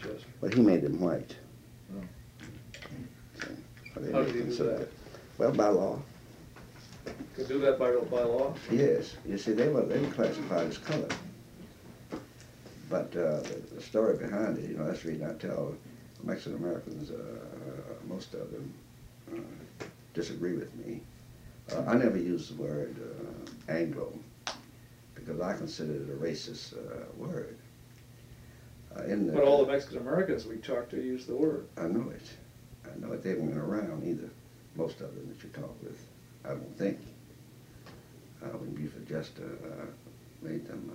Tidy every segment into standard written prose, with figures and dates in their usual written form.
Chester? But he made them white. Oh. So, How did he do that? well, by law. Could do that by law? Yes. You see, they were classified as color. But the story behind it, that's the reason I tell Mexican Americans, most of them disagree with me. I never use the word Anglo because I consider it a racist word. But all the Mexican Americans we talked to use the word. I know it. I know it. They weren't around either. Most of them that you talk with, I don't think. When Buford Chester made them,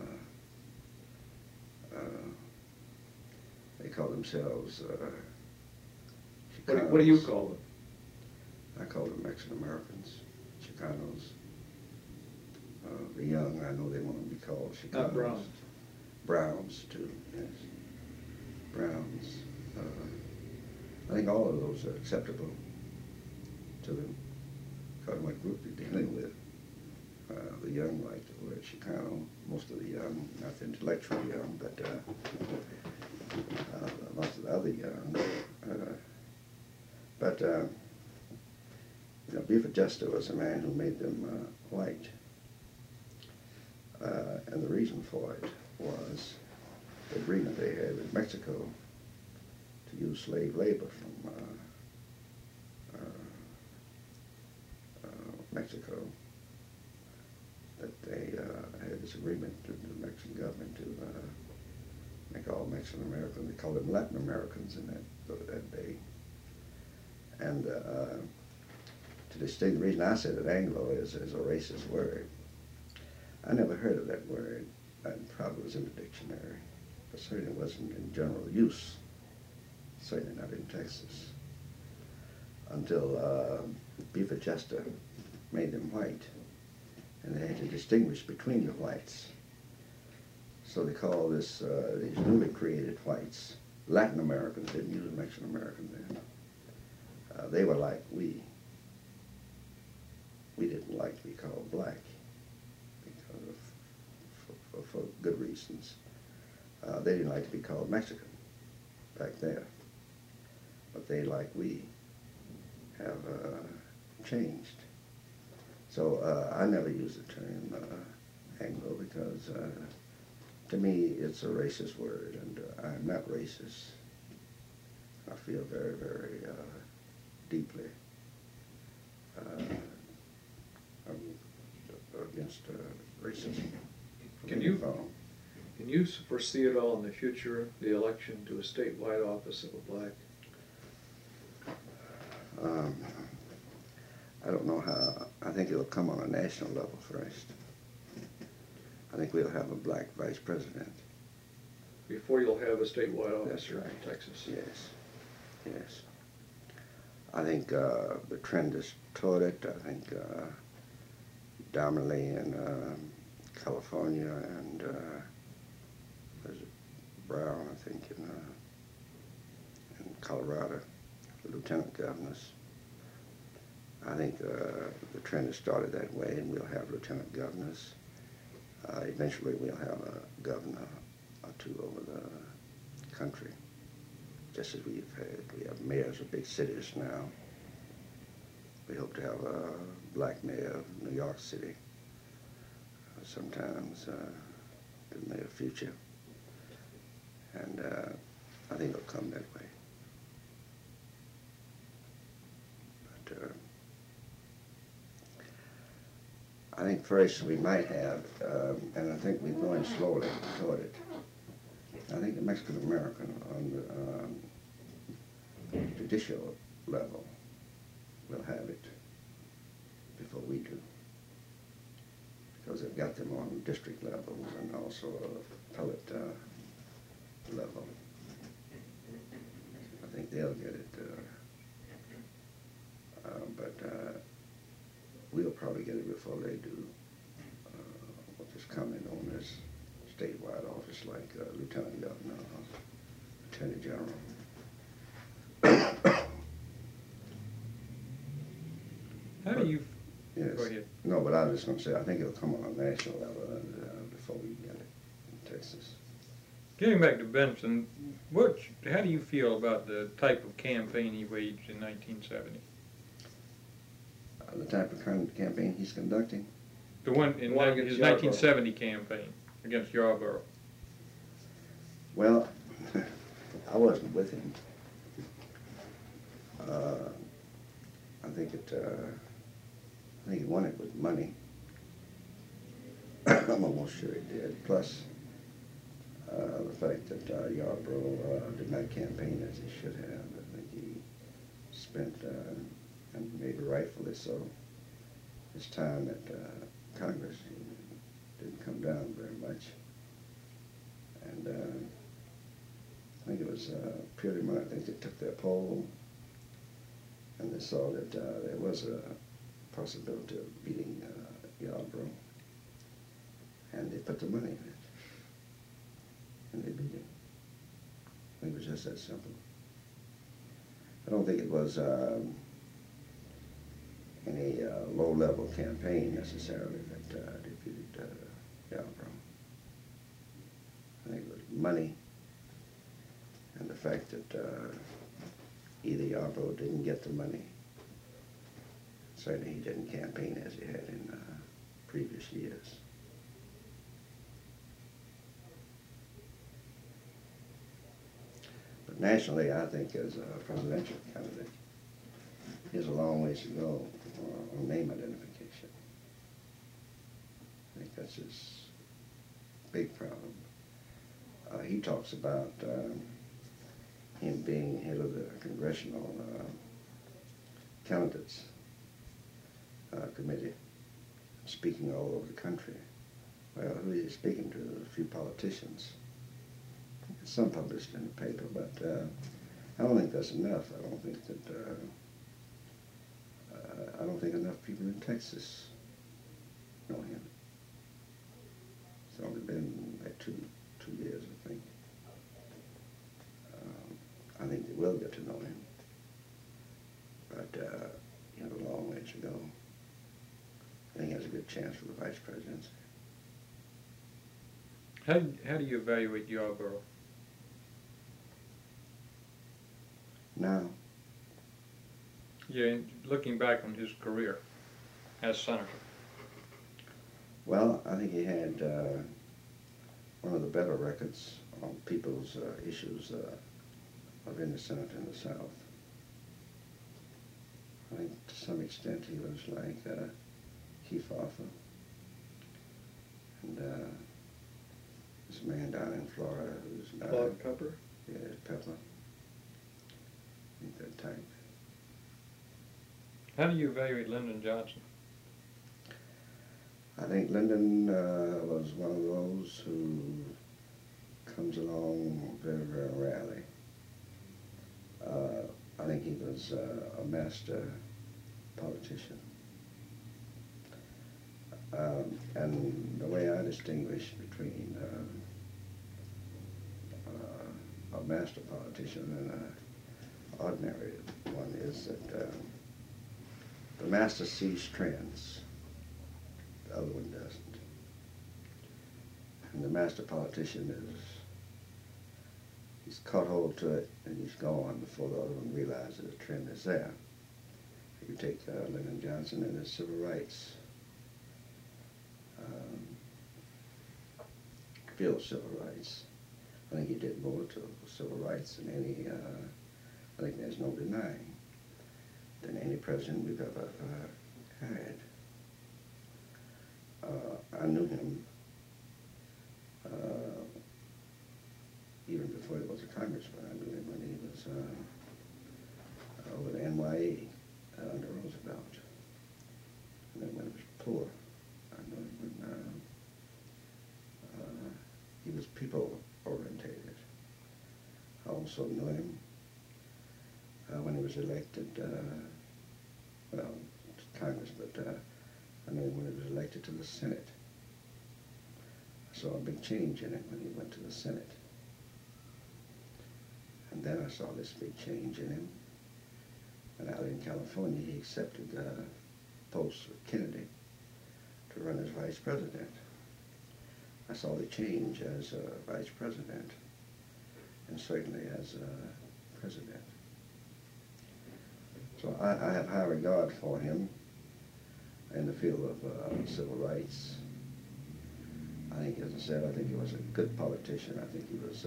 they call themselves Chicanos. What do you call them? I call them Mexican Americans, Chicanos. The young, I know they want to be called Chicanos. Not Browns. Browns, too, yes. Browns. I think all of those are acceptable to them, because what group you're dealing with. The young like the word Chicano, most of the young, not the intellectual young, but most of the other young. Buford Chester was a man who made them white. And the reason for it was the agreement they had with Mexico to use slave labor from Mexico. That they had this agreement with the Mexican government to make all Mexican Americans, they called them Latin Americans in that day. And to distinguish, the reason I said that Anglo is a racist word, I never heard of that word. It probably was in the dictionary, but certainly wasn't in general use, certainly not in Texas, until Buford Chester made them white. And they had to distinguish between the whites. So they call this, these newly created whites, Latin Americans, didn't use Mexican American then. They were like we. We didn't like to be called black because for good reasons. They didn't like to be called Mexican back there. But they, like we, have changed. So I never use the term Anglo because to me it's a racist word, and I'm not racist. I feel very, very deeply against racism. Can you foresee at all in the future the election to a statewide office of a black? I don't know how. I think it'll come on a national level first. I think we'll have a black vice president. Before you'll have a statewide office That's right. in Texas. Yes, yes. I think the trend is toward it. I think dominantly in California and there's Brown, I think, in Colorado, the lieutenant governors. I think the trend has started that way, and we'll have lieutenant governors. Eventually, we'll have a governor or two over the country, just as we have mayors of big cities now. We hope to have a black mayor of New York City sometimes in the near future, and I think it'll come that way. But I think first we might have, and I think we're going slowly toward it, I think the Mexican American on the judicial level will have it before we do, because they've got them on district levels and also appellate level. I think they'll get it, but we'll probably get it before they do. What is coming on this statewide office like lieutenant governor, attorney general. How do you? Yes. Go ahead. No, but I was just going to say I think it'll come on a national level before we get it in Texas. Getting back to Benson, how do you feel about the type of campaign he waged in 1970? The type of campaign he's conducting. The one in One against his Yarborough. 1970 campaign against Yarborough. Well, I wasn't with him. I think he won it with money. I'm almost sure he did. Plus, the fact that Yarborough did not campaign as he should have. I think he spent, and maybe rightfully so, his time at Congress. He didn't come down very much. And I think it was purely money. I think they took their poll and they saw that there was a possibility of beating Yarborough. And they put the money in it. And they beat him. I think it was just that simple. I don't think it was any low-level campaign necessarily that defeated Yarborough. I think it was money and the fact that either Yarborough didn't get the money. Certainly he didn't campaign as he had in previous years. But nationally, I think as a presidential candidate, he has a long ways to go on name identification. I think that's his big problem. He talks about him being head of the congressional candidates committee, speaking all over the country. Well, who is he speaking to? A few politicians. Some published in the paper, but I don't think that's enough. I don't think that I don't think enough people in Texas know him. It's only been like two years, I think. I think they will get to know him, but he has a long way to go. I think he has a good chance for the vice presidency. How do you evaluate Yarborough? Now, Yeah, looking back on his career as senator. well, I think he had one of the better records on people's issues of in the Senate in the South. I think to some extent he was like Keith Arthur. And this man down in Florida who's now... Claude Pepper? Yeah, Pepper. I think that type. How do you evaluate Lyndon Johnson? I think Lyndon was one of those who comes along very, very rarely. I think he was a master politician. And the way I distinguish between a master politician and an ordinary one is that the master sees trends, the other one doesn't. And the master politician he's caught hold to it and he's gone before the other one realizes the trend is there. You take Lyndon Johnson and his civil rights, field civil rights. I think he did more to civil rights than any, I think there's no denying, than any president we've ever had. I knew him even before he was a congressman. I knew him when he was over the NYA under Roosevelt. And then when he was poor, I knew him when he was people-orientated. I also knew him when he was elected, well, to Congress, but I knew him when he was elected to the Senate. I saw a big change in him when he went to the Senate. And then I saw this big change in him. And out in California, he accepted the post with Kennedy to run as vice president. I saw the change as vice president. and certainly as president. So I have high regard for him in the field of civil rights. I think, as I said, I think he was a good politician. I think he was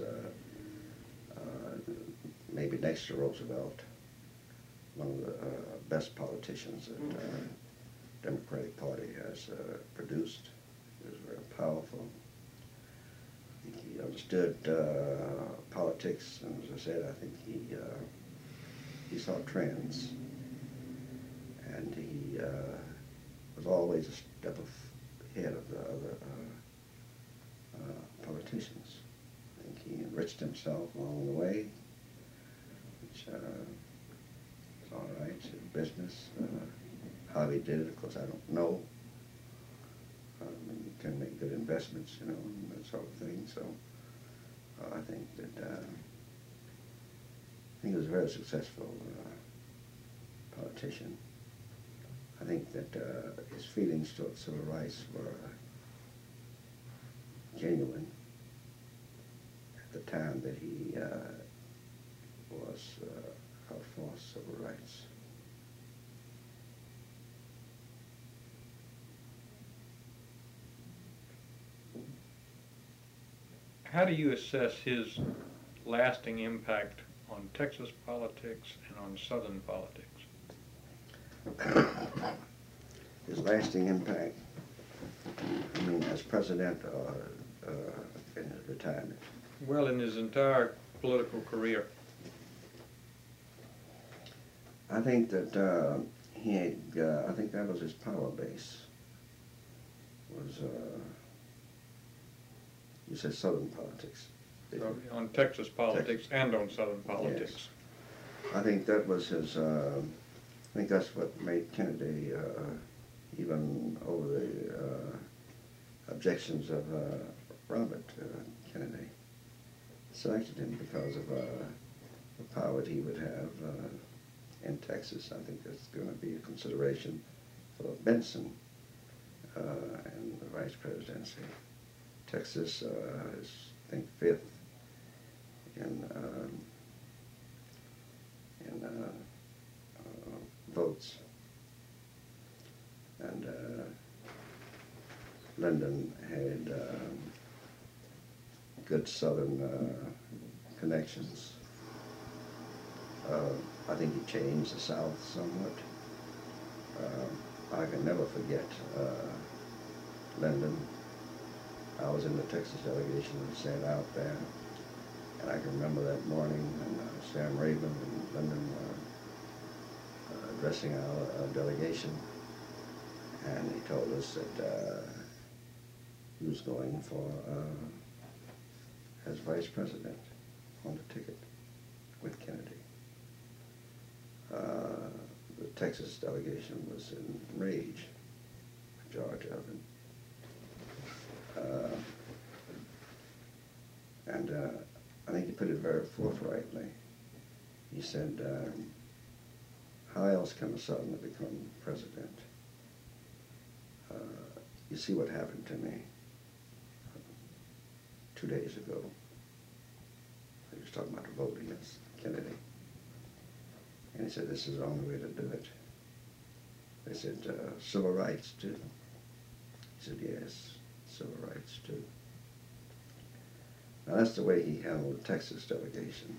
maybe next to Roosevelt, one of the best politicians that the Democratic Party has produced. He was very powerful. I think he understood politics, and as I said, I think he saw trends, and he was always a step ahead of the other politicians. I think he enriched himself along the way, which is all right. Business, how he did it, of course, I don't know. You can make good investments, you know, and that sort of thing. So I think that he was a very successful politician. I think that his feelings toward civil rights were genuine at the time that he was out for civil rights. How do you assess his lasting impact on Texas politics and on Southern politics? His lasting impact, I mean, as president or in his retirement? Well, in his entire political career. I think that he had, I think that was his power base, was, you said Southern politics. So, on Texas politics and on Southern politics. Yes. I think that was his, I think that's what made Kennedy, even over the objections of Robert Kennedy, selected him because of the power that he would have in Texas. I think that's going to be a consideration for Benson and the vice presidency. Texas is, I think, fifth in votes, and Lyndon had good Southern connections. I think he changed the South somewhat. I can never forget Lyndon. I was in the Texas delegation and sat out there, and I can remember that morning when Sam Raven and Lyndon were addressing our delegation, and he told us that he was going for as vice president on the ticket with Kennedy. The Texas delegation was in rage with George Elvin. And I think he put it very forthrightly. He said, how else can a Southerner become president? You see what happened to me 2 days ago. He was talking about the vote against Kennedy. And he said, this is the only way to do it. They said, civil rights too. He said, yes, civil rights too. Now that's the way he handled the Texas delegation.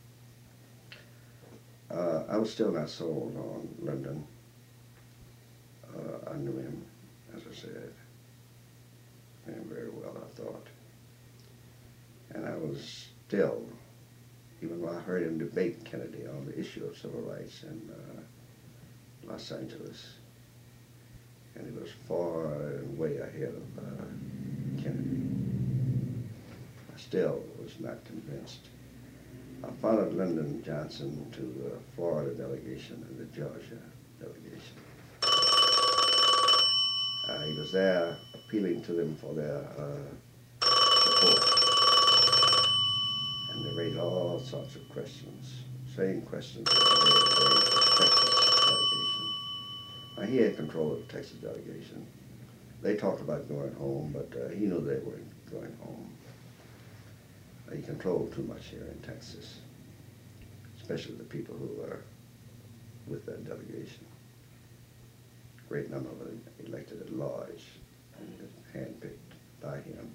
I was still not sold on Lyndon. I knew him, as I said, knew him very well, I thought. And I was still, even though I heard him debate Kennedy on the issue of civil rights in Los Angeles, and he was far and way ahead of Kennedy. I still was not convinced. I followed Lyndon Johnson to the Florida delegation and the Georgia delegation. He was there appealing to them for their support. And they raised all sorts of questions, same questions that they raised at the Texas delegation. Now, he had control of the Texas delegation. They talked about going home, but he knew they weren't going home. He controlled control too much here in Texas, especially the people who are with that delegation. Great number of them elected at large and handpicked by him.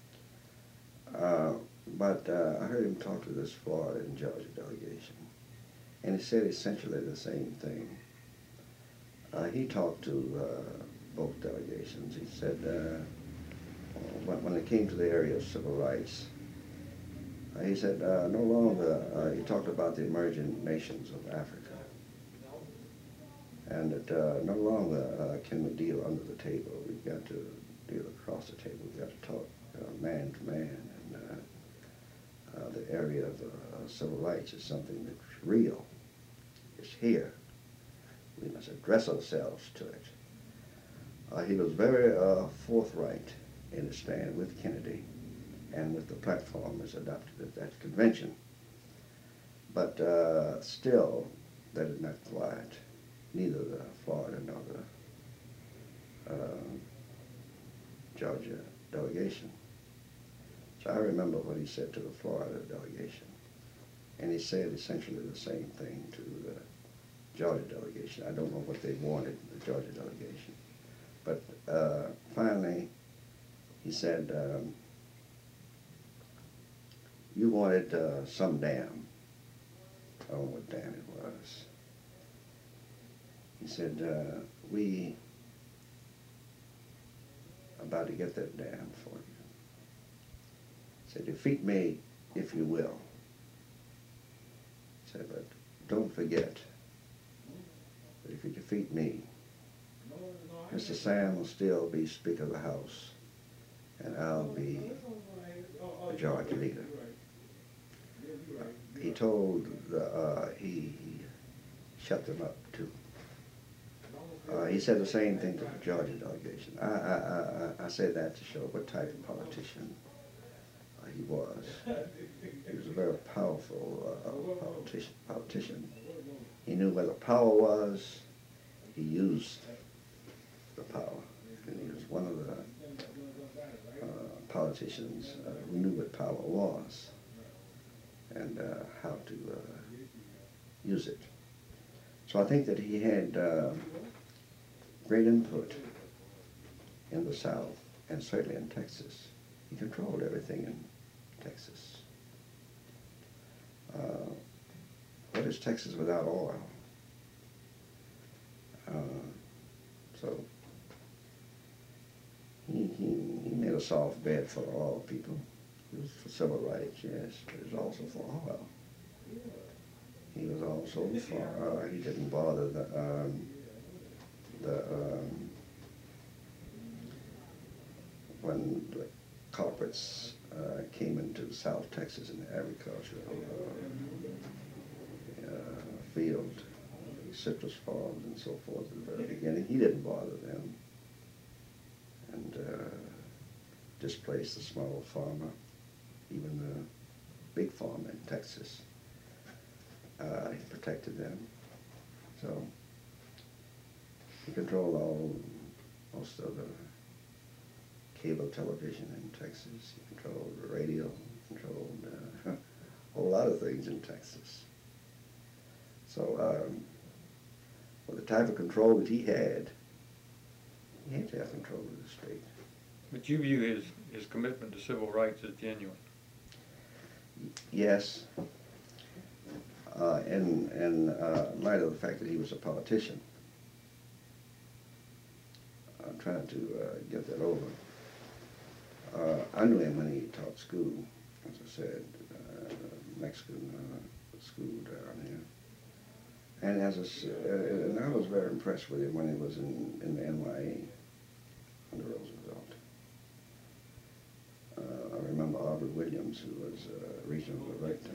But I heard him talk to this Florida and Georgia delegation, and he said essentially the same thing. He talked to both delegations. He said when it came to the area of civil rights, he said no longer, he talked about the emerging nations of Africa, and that no longer can we deal under the table. We've got to deal across the table. We've got to talk man to man. And the area of civil rights is something that's real. It's here. We must address ourselves to it. He was very forthright in his stand with Kennedy and with the platform as adopted at that convention. But still, that did not quiet neither the Florida nor the Georgia delegation. So I remember what he said to the Florida delegation, and he said essentially the same thing to the Georgia delegation. I don't know what they wanted, the Georgia delegation. But finally, he said, you wanted some dam. I don't know what dam it was. He said, we about to get that dam for you. He said, defeat me if you will. He said, but don't forget that if you defeat me, Mr. Sam will still be Speaker of the House, and I'll be Majority Leader. He told, he shut them up too. He said the same thing to the Georgia delegation. I say that to show what type of politician he was. He was a very powerful politician. He knew where the power was. He used the power. And he was one of the politicians who knew what power was and how to use it. So I think that he had great input in the South and certainly in Texas. He controlled everything in Texas. What is Texas without oil? So he made a soft bed for all people. It was for civil rights, yes, but it was also for oil. He was also for, he didn't bother when the corporates came into South Texas in the agricultural field, citrus farms and so forth at the very beginning. He didn't bother them and displaced the small farmer, even the big farmer in Texas. He protected them. So he controlled most of the cable television in Texas. He controlled the radio, controlled a whole lot of things in Texas. So with the type of control that he had to have control of the state. But you view his commitment to civil rights as genuine? Yes. In light of the fact that he was a politician. I'm trying to get that over. I knew him when he taught school, as I said, Mexican school down here. And and I was very impressed with him when he was in the NYA under Roosevelt. I remember Aubrey Williams, who was regional director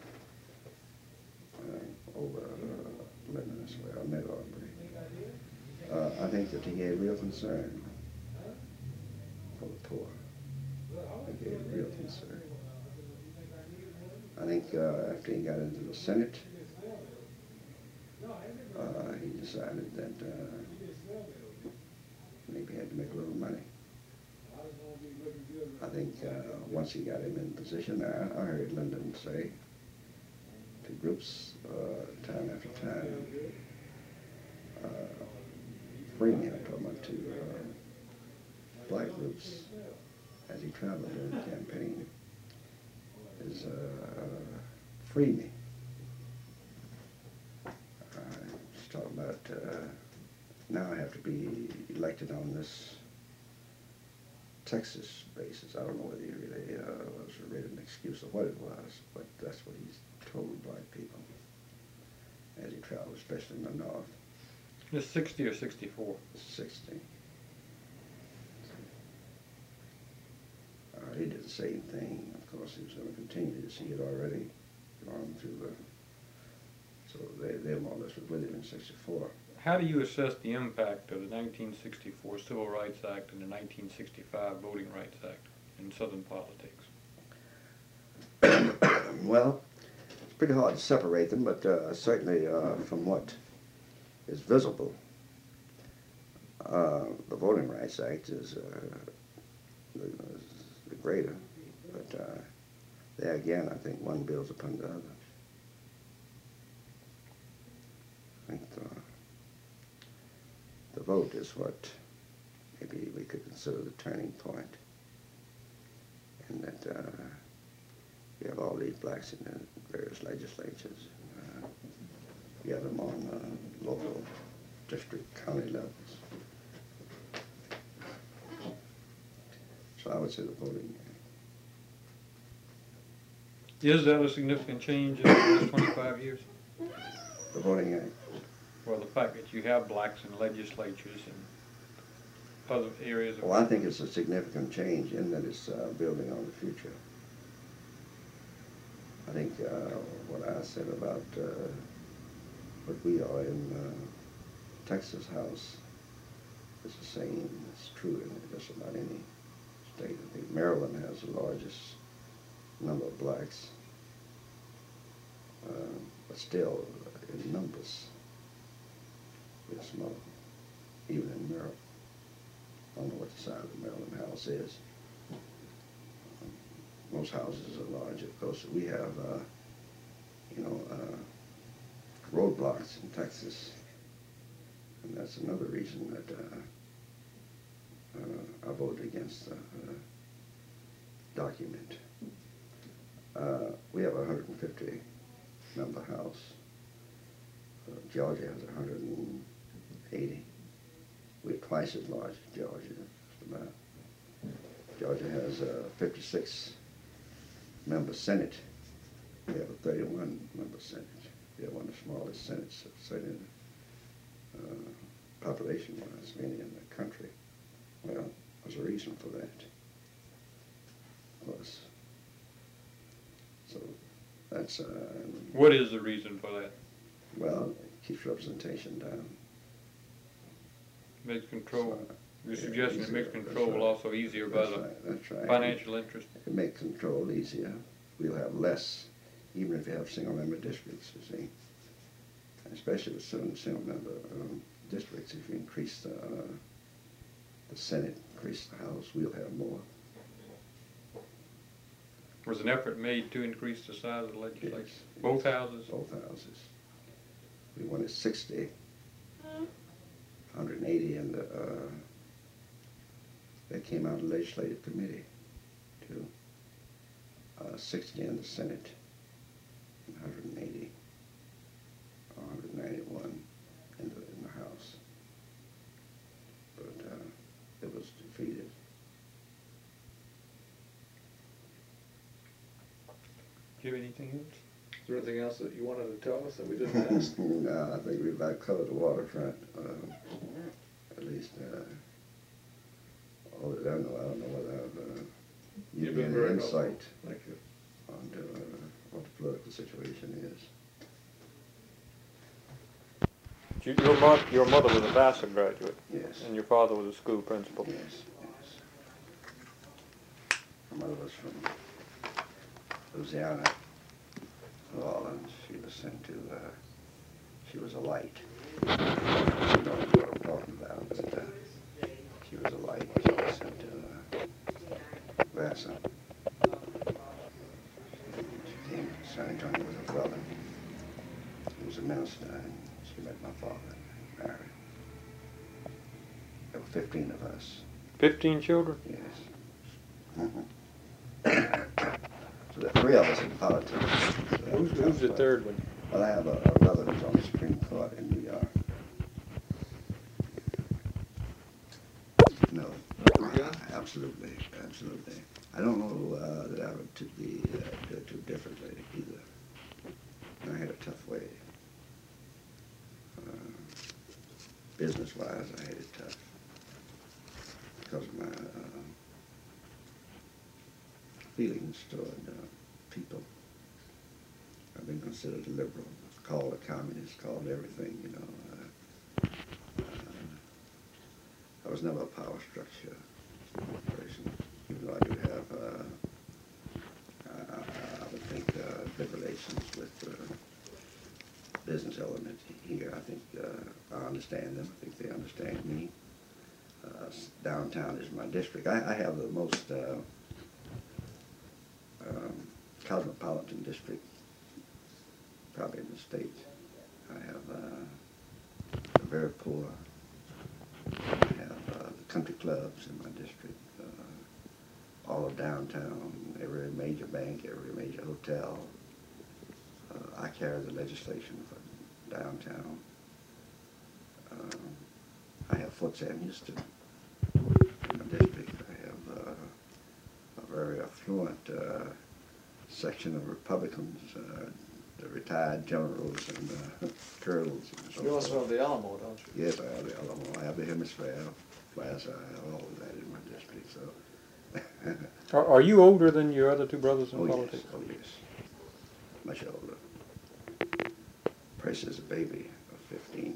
over Lebanon, where I met Aubrey. I think that he had real concern for the poor. He had real concern. I think after he got into the Senate, he decided that maybe he had to make a little money. I think once he got him in position, I heard Lyndon say to groups time after time, Freeman, I'm talking about to black groups as he traveled during the campaign, is free me. He's talking about now I have to be elected on this Texas basis. I don't know whether he really was really an excuse of what it was, but that's what he's told black people as he traveled, especially in the North. It's 60 or 64? 60. He did the same thing. Of course, he was going to continue this. He had already gone through the, so they more or less was with him in 64. How do you assess the impact of the 1964 Civil Rights Act and the 1965 Voting Rights Act in Southern politics? Well, it's pretty hard to separate them, but certainly from what is visible, the Voting Rights Act is the greater, but there again, I think one builds upon the other. I think the vote is what maybe we could consider the turning point, in that we have all these blacks in the various legislatures. We have them on local, district, county levels. So I would say the voting. Is that a significant change in the last 25 years? The Voting Act. Well, the fact that you have blacks in legislatures and other areas of... Well, I think it's a significant change in that it's building on the future. I think what I said about what we are in Texas House is the same. It's true in just about any state. I think Maryland has the largest number of blacks, but still in numbers it's small, even in Maryland. I don't know what the size of the Maryland House is. Most houses are large. Of course, we have, roadblocks in Texas, and that's another reason that I voted against the document. We have a 150 member house. Georgia has 180. We're twice as large as Georgia, just about. Georgia has a 56 member Senate. We have a 31 member Senate. We have one of the smallest Senates, population-wise, any in the country. Well, there's a reason for that. Of course. So that's... What is the reason for that? well, it keeps representation down. Makes control. So, You're yeah, suggesting it easier, makes that's control right. also easier by the That's right. financial interest. It makes control easier. We'll have less, even if you have single-member districts, you see. Especially with single-member districts, if you increase the Senate, increase the House, we'll have more. Was an effort made to increase the size of the legislature? Yes, Both yes, houses? Both houses. We wanted 60, 180 in the, that came out of the legislative committee, too. 60 in the Senate, and 180, or 191 in the House. But it was defeated. Do you have anything else? Is there anything else that you wanted to tell us that we didn't ask? No, I think we've about covered the waterfront. At least, all that I don't know whether I've You've given been any very insight helpful. Thank you. onto what the political situation is. Your mother was a Vassar graduate, Yes. and your father was a school principal. Yes, yes. My mother was from Louisiana, New Orleans. She was sent to, she was a light. You know what I'm talking about, but she was a light. She was sent to Massa. She came to San Antonio with her brother. He was a minister, and she met my father and married. There were 15 of us. 15 children? Yes. So there are 3 of us in politics. Who's the third one? Well, I have a brother who's on the Supreme Court in New York. No. Yeah. Absolutely, absolutely. I don't know that I would do it too differently either. I had a tough way. Business-wise, I had it tough because of my feelings toward people. I've been considered a liberal, called a communist, called everything, you know. I was never a power structure person, even though I do have, I would think, good relations with business element here. I think I understand them. I think they understand me. Downtown is my district. I have the most cosmopolitan district probably in the state. I have the very poor. I have the country clubs in my district. All of downtown, every major bank, every major hotel. I carry the legislation for downtown. I have Fort Sam Houston in my district. I have a very affluent section of Republicans, the retired generals and colonels. And so You also forth. have the Alamo, don't you? Yes, I have the Alamo. I have the Hemisphere, Plaza. I have all of that in my district. So. Are you older than your other 2 brothers in Oh politics? yes, oh yes, much older. Price is a baby of 15.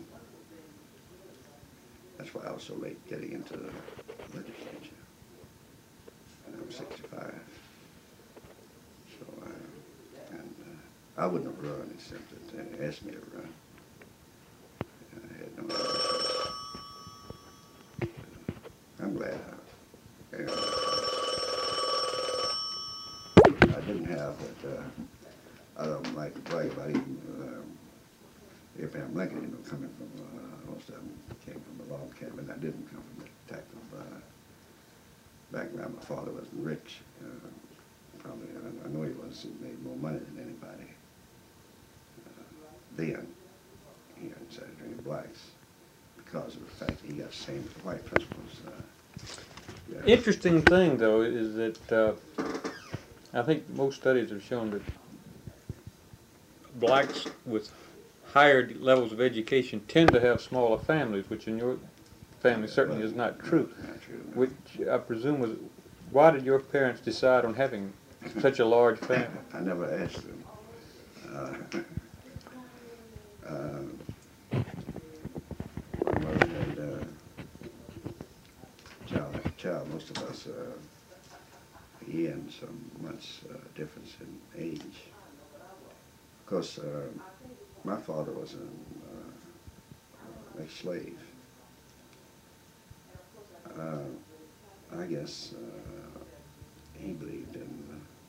That's why I was so late getting into the legislature. And I was 65. So I wouldn't have run except that they asked me to run. I had no other choice. I'm glad I didn't have that. I don't like to brag about even Abraham Lincoln, you know, coming from, most of them came from a log cabin. I didn't come from the type of background. My father wasn't rich. Probably, I know he was. He made more money than anybody. Then, here in Saturday Blacks, because of the fact that he got the same as the white principles. Yeah. Interesting thing, though, is that I think most studies have shown that blacks with higher levels of education tend to have smaller families, which in your family certainly is not true. Not true, no. Which I presume was, why did your parents decide on having such a large family? I never asked them. My mother had child, most of us, a year and some months difference in age. Of course, my father was an ex-slave. I guess he believed in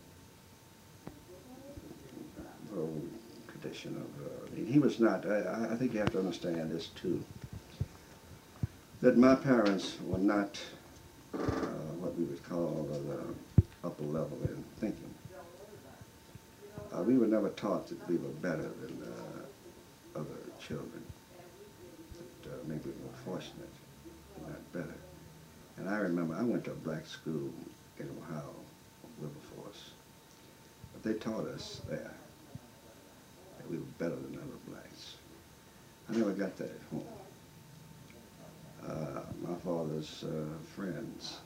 the old tradition of, he was not, I think you have to understand this too, that my parents were not what we would call the upper level in thinking. We were never taught that we were better than other children, that maybe we were fortunate, but not better. And I remember I went to a black school in Ohio, Wilberforce, but they taught us there that we were better than other blacks. I never got that at home. My father's friends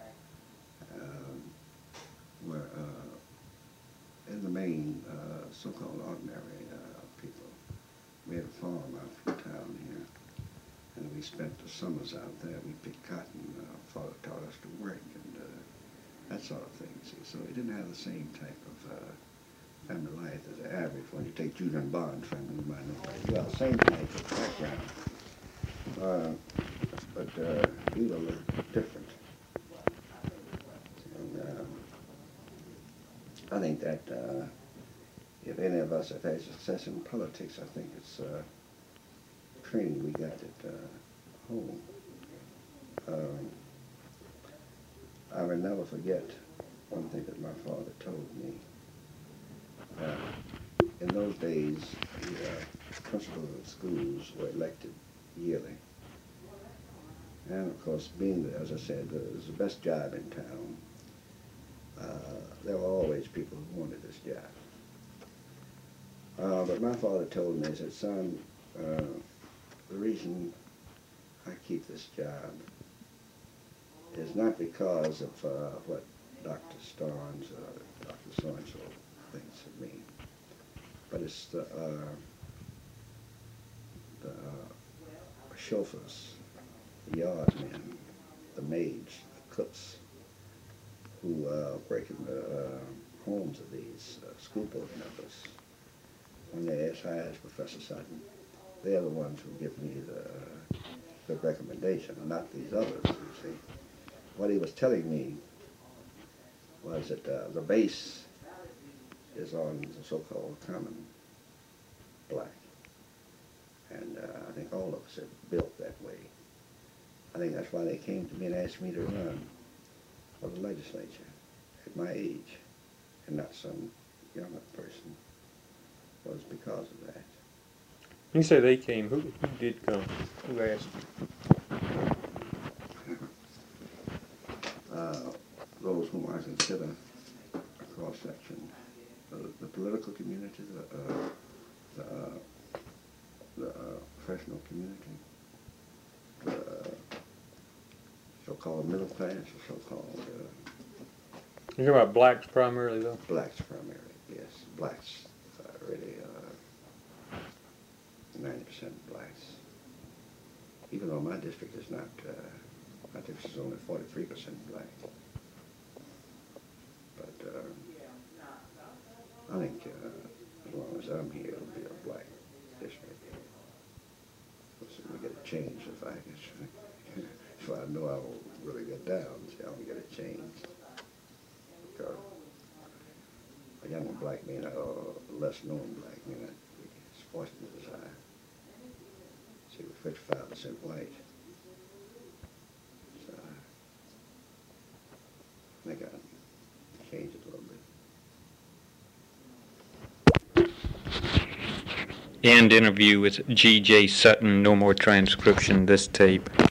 were, in the main, so-called ordinary people. We had a farm out from town here, and we spent the summers out there. We picked cotton. Father taught us to work and that sort of thing. See, so we didn't have the same type of family life as the average. When you take Julian Bond family, you might know. Well, same type of background, but we were a little different. And, I think that if any of us have had success in politics, I think it's training we got at home. I will never forget one thing that my father told me. In those days, the principals of schools were elected yearly. And of course, being, as I said, it was the best job in town. There were always people who wanted this job. But my father told me, he said, son, the reason I keep this job is not because of what Dr. Starnes or Dr. So-and-so thinks of me, but it's the chauffeurs, the yardmen, the maids, the cooks, who break in the homes of these school board members. When they're as high as Professor Sutton, they're the ones who give me the recommendation, not these others, you see. What he was telling me was that the base is on the so-called common black. And I think all of us are built that way. I think that's why they came to me and asked me to run for the legislature at my age, and not some younger person, was because of that. You say they came. Who did come? Who asked? Those whom I consider a cross-section, the political community, the professional community, the so-called middle class, or so-called You're talking about blacks primarily, though? blacks primarily, yes. Blacks, really 90% blacks. Even though my district is not, my district is only 43% black. But I think as long as I'm here, it'll be a black district. So we get a change if I know I will really get down, see, I don't get a change. Because a young black man or a less known black man, it's fortunate as I. See, we're 55% white. So I think I change it a little bit. End interview with G.J. Sutton. No more transcription. This tape.